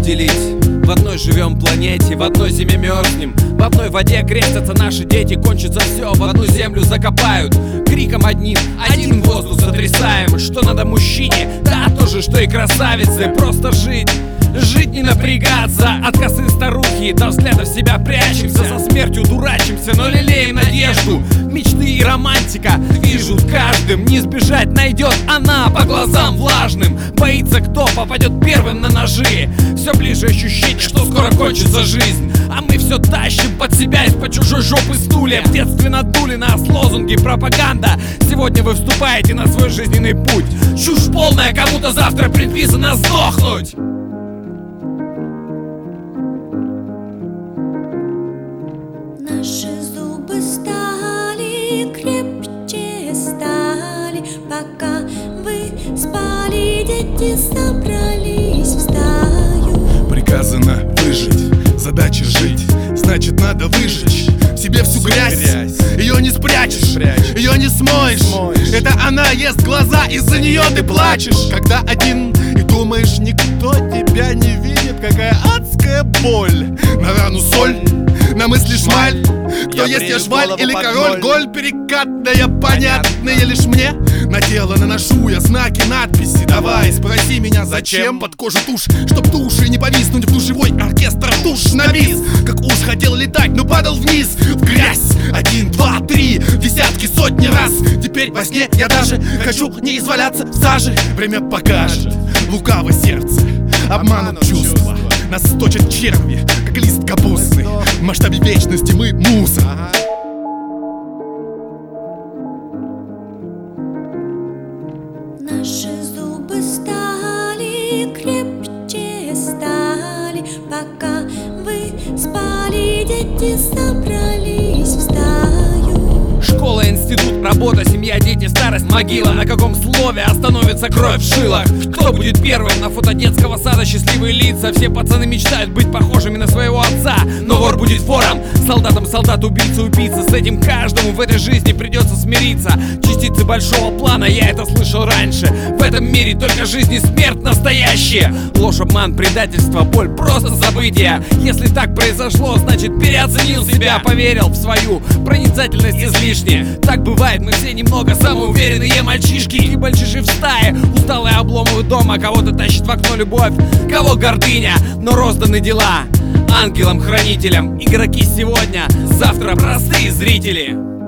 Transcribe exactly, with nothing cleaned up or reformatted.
делить. В одной живем планете, в одной зиме мерзнем, в одной воде крестятся наши дети. Кончится все, в одну землю закопают. Криком одним, один воздух сотрясаем. Что надо мужчине? Да то же, что и красавице. Просто жить, жить не напрягаться. От косы старухи до взгляда в себя прячемся. За смертью дурачимся, но лелеем надежду. Мечты и романтика движут каждым. Не сбежать найдет она по глазам влажным. Боится, кто попадет первым на ножи. Все ближе ощущение, что скоро кончится жизнь. А мы все тащим под себя из-под чужой жопы стулья. В детстве надули нас лозунги пропаганда. Сегодня вы вступаете на свой жизненный путь. Чушь полная, кому-то завтра предписано сдохнуть. Наши зубы стали крепче стали, пока вы спали, дети собрались в стаю. Приказано выжить, задача жить, значит надо выжечь в себе всю грязь, грязь. Ее не спрячешь, ее не смоешь. смоешь Это она ест глаза, из-за нее ты плачешь. Когда один и думаешь, никто тебя не видит, какая адская боль. На рану соль, на мысли шмаль. Кто есть я, шваль или король? Голь перекатная, понятная лишь мне. На тело наношу я знаки, надписи. Давай, спроси меня, зачем? Под кожу тушь, чтоб души не повиснуть в душевой оркестр. Тушь на бис, как уж хотел летать, но падал вниз в грязь. Один, два, три, десятки, сотни раз. Теперь во сне я даже хочу не изваляться в саже. Время покажет, лукаво сердце, обманут чувства. Нас точат черви, как лист капустный. В масштабе вечности мы мусор. Наши зубы стали крепче стали, пока вы спали, дети собрались в стаю. Школа, институт, работа, семья, дети, старость, могила. На каком слове остановится кровь в жилах? Кто будет первым на фото детского сада? Счастливые лица. Все пацаны мечтают быть похожими на своего отца. Но вор будет вором, солдатом солдат, убийца убийца. С этим каждому в этой жизни придется смириться. Частицы большого плана, я это слышал раньше. В этом мире только жизнь и смерть настоящие. Ложь, обман, предательство, боль, просто забытие. Если так произошло, значит переоценил себя. Поверил в свою проницательность излишне. Так бывает, мы все немного самоуверенные мальчишки. И мальчиши в стае, усталые обломывают дома. Кого-то тащит в окно любовь, кого гордыня. Но розданы дела ангелам-хранителям. Игроки сегодня, завтра простые зрители.